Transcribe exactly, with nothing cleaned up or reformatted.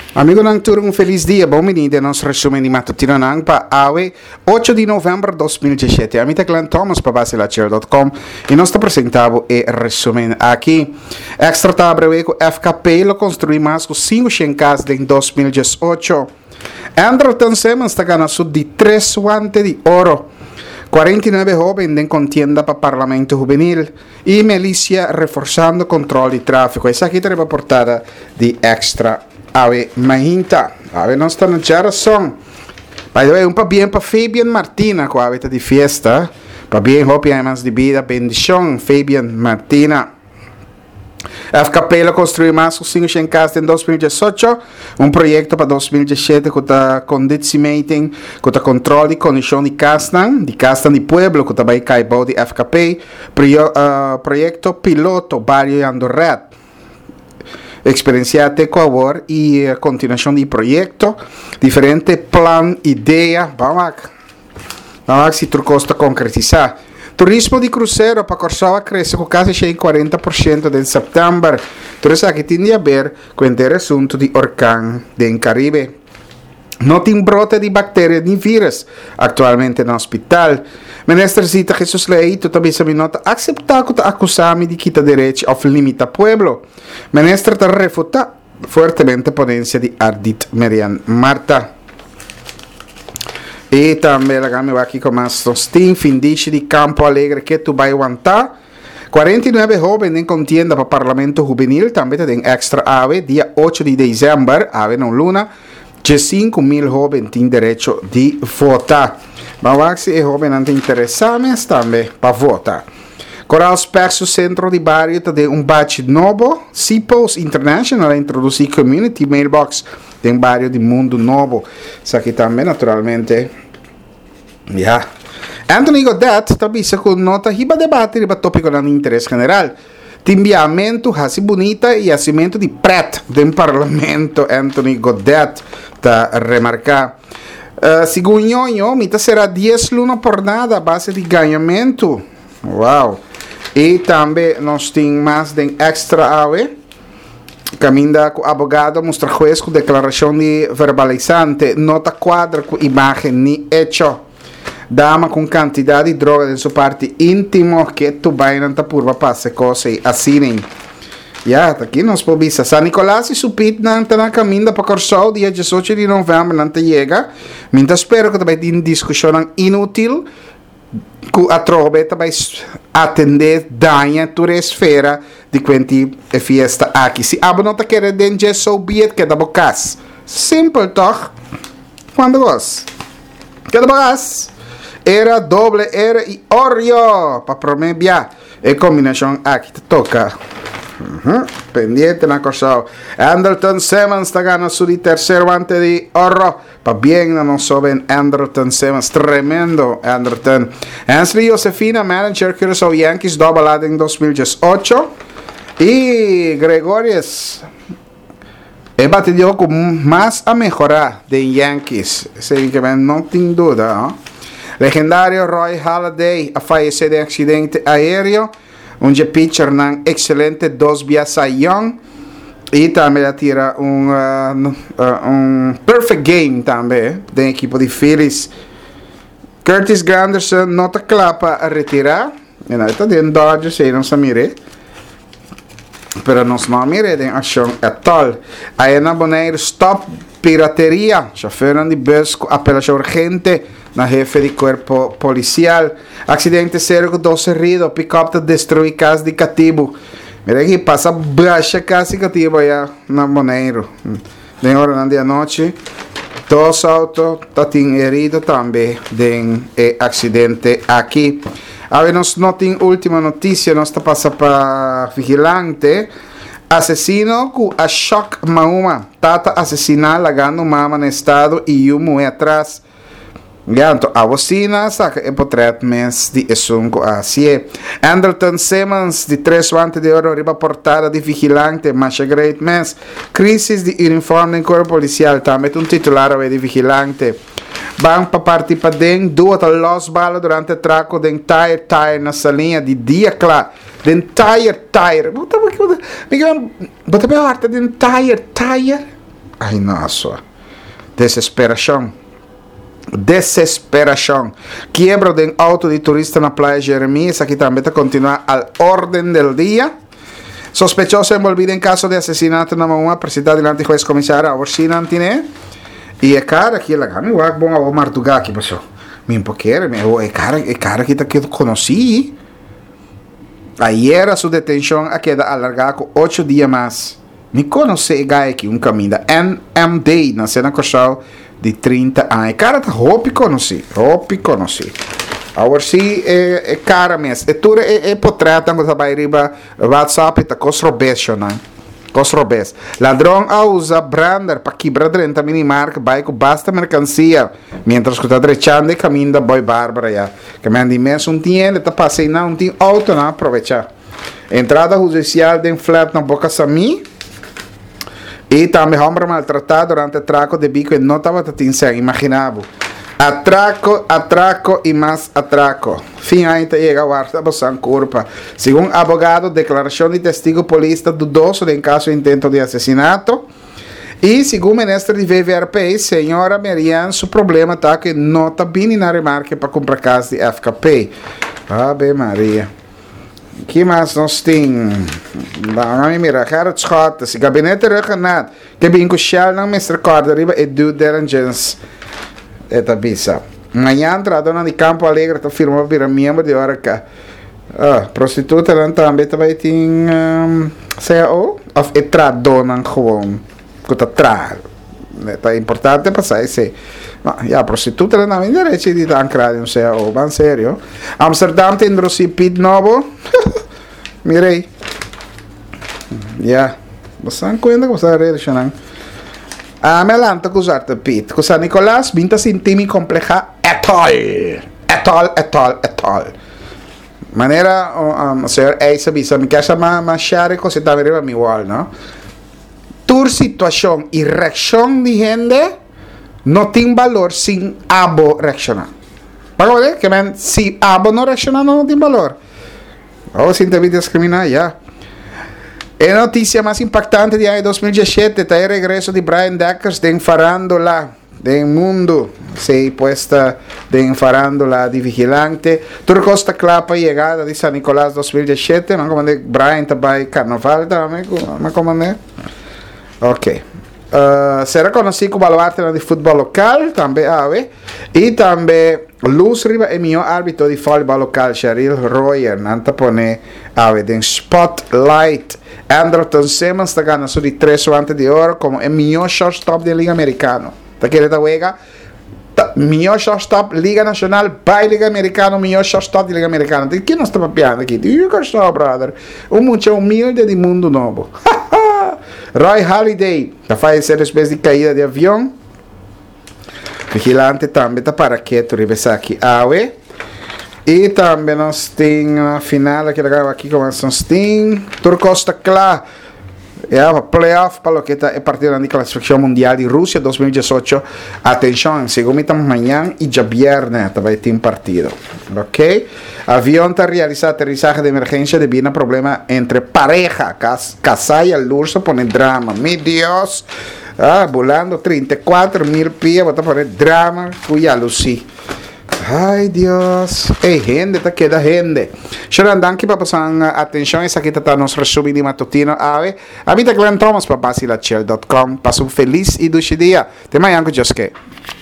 Amigo Nang um feliz dia, bom menino, nosso resumo de matutino Nang para awe oito de novembro de dois mil e dezessete. A mim é Glenn Thomas para basilachero ponto com e nós apresentamos o resumo aqui. Extra tabre com F K P lo construí mais com cinco casas em dois mil e dezoito. Andrelton Simmons está ganhando de três guantes de ouro. quarenta e nove jovens em contienda para Parlamento Juvenil e milícia reforçando controle de tráfico. Essa aqui é a portada de Extra. Ave Mahinta, ave não está na geração. By the way, um para bem para Fabian Martina, com a ave de festa. Para bem, hope é mais de vida, bendição, Fabian Martina. F K P lo construiu mais com cinco casas em dois mil e dezoito, um projeto para dois mil e dezessete com a condicimating, com o controle e condição de castan, de castan de pueblo, com também caibou de F K P, projeto piloto, barrio Andorret. Experienciate Equador e a continuação do projeto, diferente plan, ideia, vamos vamos ver se tu gosta concretizar. Turismo de cruzeiro para Corsova cresce com quase quarenta por cento em setembro. Tudo isso aqui tem a ver com o assunto de orcão do Caribe. Não tem brote de bactérias nem vírus atualmente no hospital. Ministro Zita Jesus Leito também se nota aceitar que acusame de quita direito ao limite pueblo. Ministro está refuta fortemente a ponência de Ardit Merian Marta. E também a aqui com mais Tostin, findiche de Campo Alegre que tu vai aguentar. quarenta e nove jovens em contienda para o Parlamento Juvenil, também tem extra ave, dia oito de dezembro, ave não luna. cinco mil jovens têm direito de votar. Vamos ver se é jovem não tem interessado, mas também para votar. Coral Spexo Centro de Barrio tem um batch novo. C-Post International introduzir Community Mailbox tem Barrio de Mundo Novo. Isso aqui também, naturalmente. Yeah. Anthony Godet também se com nota riba debate, riba tópico de interesse general. Timbiamento, assim bonita e acimento de preto do Parlamento. Anthony Godet está a remarcar. Uh, segundo Nhonho, mita será dez luna por nada a base de ganhamento. Uau! E também nós temos mais de extra ave. Caminha com o advogado, mostra juiz com declaração de verbalizante, nota quadra com imagem nem hecho. Dama com quantidade de droga em sua parte íntimo que tu vai não tá por passar coisas assim. Já, tá aqui nós podemos. San Nicolás e Supit não tá na caminho para Corsol, dia dezoito de novembro não tá chega. Minta espero que também tem discussão inútil que a trobe também atender danha toda a esfera de quanti é fiesta aqui. Se a não tá querendo dengue sobiet que da bocas. Simple toch? Quando gosta. Que da bocas. Era, doble, era e orio para promediar. E combinação aqui te toca. Uhum. Pendiente na cosa. Andrelton Simmons está ganando su terceiro ante de oro. Pa bien no saben Andrelton Simmons. Tremendo Andrelton. Ansley Josefina, manager Curaçao Yankees, doblada em dois mil e dezoito. E Gregorius é batido com mais a melhorar de Yankees. Sei que não tem dúvida, não? Legendário Roy Halladay a falecido em acidente aéreo. Um pitcher ng excelente dos bias a Young. E também tira um, uh, uh, um perfect game também da equipe de Phillies. Curtis Granderson nota clapa a retirar. E não está dentro Dodgers e não se mire. Pero nós não mire de ação atual. Aí na boneira stop pirateria. Chofer de bus apelação urgente na jefe de corpo policial. Accidente sério com doce heridos. Pick-up de destruir casa de cativo. Mira aqui, passa baixa casa de cativo aí na boneiro. De hora na dia noite. Dois autos estão heridos também de acidente aqui. Agora nós não temos última notícia. Nós estamos passando para vigilante. Assassino com a choque mauma. Tata assassinar lagando mama no estado e um muito atrás. Ganto a vacina saca é portret mês de esunco assim. Andrelton Simmons de três guantes de ouro riba portada de vigilante, mas great mês. Crisis de uniforme em corpo policial também um titular de vigilante. Bang para participar de duas los balas durante o traco de entire tire na salinha de dia claro. The entire tire. Bota bota bota bota bota de entire tire. Ai, nossa. Desesperação. Desesperação. Quiebra de auto de turista na Praia Jeremias. Aqui também está continuando a ordem del dia. Sospechoso envolvido em caso de assassinato na mamãe, apresentado diante do juiz comissário Orsina Antine. E é cara aqui, ela ganha o bom a Martuga aqui, pessoal. Me empoqueira, é cara, é cara que eu conheci. Ayer a sua detenção a queda alargada com oito dias mais. Me conhece aqui um caminho da N M D na cena coxal de trinta anos. Cara, tá roupa conheci, roupa conheci. Agora sim, é, é cara mesmo. É tudo é, é portreto, quando vai riba WhatsApp, tá cosrobesio, né? Cosrobes. Ladrão a usa brander para quebrar trinta minimarca, vai com basta mercancia. Mientras que está drechando e caminho da Boy Bárbara já. Que me imenso um tiende, tá passando não, um tem auto, não aproveitar. Entrada judicial de um flat na boca Sami. E também homem maltratado durante o traco de bico e não estava atenção, imaginava. Atraco, atraco e mais atraco. Fim ainda chega ao ar da Bosan Curpa. Segundo abogado, declaração de testigo polícia dudoso em caso de intento de assassinato. E segundo o ministro de V V R P, senhora Merian, seu problema está que não está bem na remarca para comprar casa de F K P. Ave Maria. Que mais nós temos? Vamos mirar, cara de schota. Se gabinete regenado, que bem que o Shell não me recorda, arriba é due diligence. Eta bisa. Amanhã entrada na de Campo Alegre está firmando vir membro de hora cá. Ah, prostituta dan também vai ter um, C A O of entrada não gewoon. Kuta tra. Tá importante passar esse. Ja, prostituta dan não direito de ancrar um C A O, bem sério. Amsterdam tem Rossi Pit Novo. Mirei. Ja. Você conta que você relacionar. A melanta acusar te Pit. Cosa Nicolás, vinta sintimi compleja etol. Etol, etol, etol. Maneira, um, senhor, é isso bisa. Me quer chamar machare cosa tá vereba mi wall, no? Tur situação e reação de gente não tem valor sem abo reaccionar. Para ver que men se abo não reaccionar não tem valor. Ou se deve discriminar já. A notícia mais impactante de ano dois mil e dezessete está o regresso de Brian Deckers de Farandola del Mundo, se puesta de Farandola de Vigilante. Turco está claro para a chegada de San Nicolás dois mil e dezessete, mas como Brian também carnaval também, mas como é? Ok. Uh, será conhecido como baluarte de futebol local, também ave, e também Luz Riva é melhor árbitro de futebol local, Cheryl Royer, nanta pone ave, den Spotlight. Anderson Simmons está ganhando de três antes de ouro como é melhor shortstop da Liga Americana. Está querendo jugar melhor shortstop Liga Nacional, vai Liga Americana, melhor shortstop da Liga Americana. De que nós estamos papiando aqui? De que estou, brother? Um muito humilde de mundo novo. Roy Halladay está fazendo uma espécie de caída de avião. Vigilante também está para quieto, revisar aqui. Aue. E também nós temos a final, que aqui com nós temos Turco está claro. É a playoff para o que é partido da classificação mundial de Rússia dois mil e dezoito. Atenção, segundo estamos amanhã e já viernes vai ter um partido. Ok? Avião está realizando aterrissagem de emergência devido a problema entre pareja. Cas casal e al urso pone drama. Meu Deus! Ah, volando trinta e quatro mil pies, vou poner drama. Cuya Lucy. Ai, Deus. Ei, gente, tá queda gente. Sharon, danke para passar atenção. Essa aqui tá nosso resumo de matutino. Ave. A vida Glenn Thomas para basilachel ponto com. Passo um feliz e doce dia. Até amanhã com Deus que.